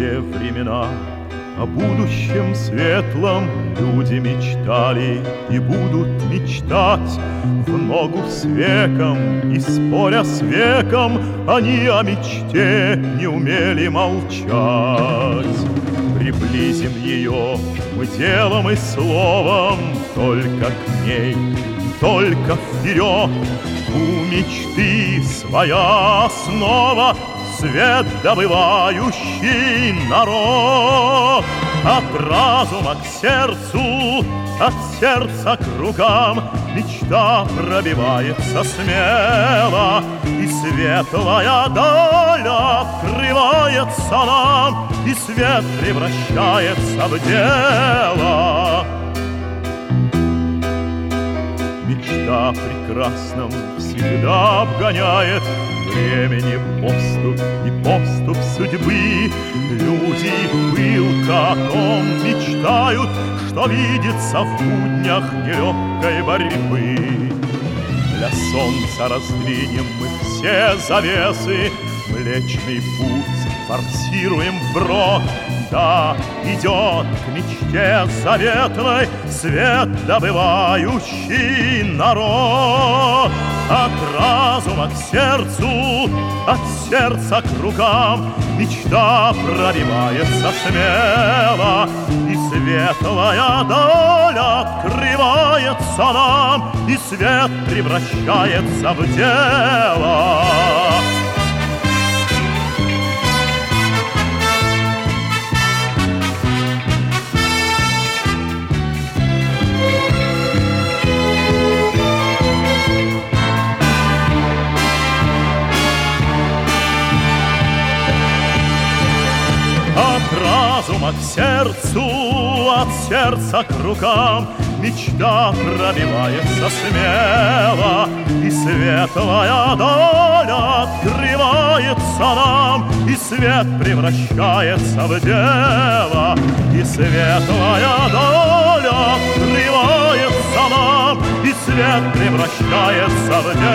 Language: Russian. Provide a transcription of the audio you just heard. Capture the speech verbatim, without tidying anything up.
те времена о будущем светлом люди мечтали и будут мечтать в ногу с веком, и споря с веком они о мечте не умели молчать. Приблизим ее мы делом и словом только к ней, только вперед. У мечты своя основа, свет добывающий народ. От разума к сердцу, от сердца к рукам мечта пробивается смело, и светлая даль открывается нам, и свет превращается в дело. Мечта о прекрасном всегда обгоняет времени поступ и поступ судьбы. Люди пылко о том мечтают, что видится в буднях нелегкой борьбы. Для солнца раздвинем мы все завесы, Млечный путь форсируем вброд. Да, идет к мечте заветной свет добывающий народ. От разума к сердцу, от сердца к рукам мечта пробивается смело, и светлая даль открывается нам, и свет превращается в дело. От разума к сердцу, от сердца к рукам мечта пробивается смело, и светлая даль открывается нам, и свет превращается в дело. И светлая даль открывается нам, и свет превращается в дело.